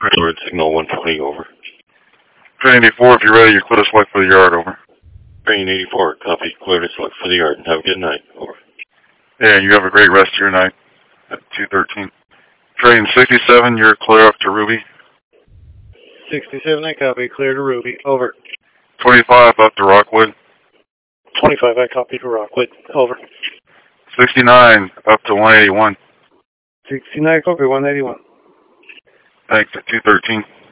Railroad signal 120, over. Train 84, if you're ready, you're clear to select for the yard, over. Train 84, copy, clear to select for the yard. Have a good night, over. Yeah, you have a great rest of your night at 2:13. Train 67, you're clear up to Ruby. 67, I copy, clear to Ruby, over. 25 up to Rockwood. 25, I copy to Rockwood, over. 69 up to 181. 69, copy, 181. Thanks at 2:13.